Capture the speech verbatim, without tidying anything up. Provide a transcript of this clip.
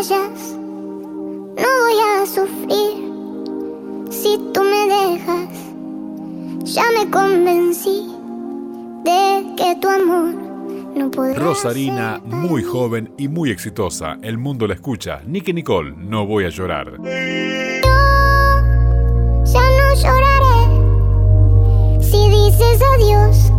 vayas, no voy a sufrir. Si tú me dejas, ya me convencí de que tu amor no podrá Rosarina, ser muy para joven y muy exitosa. El mundo la escucha. Nicky Nicole, No voy a llorar. mí. Yo ya no lloraré si dices adiós.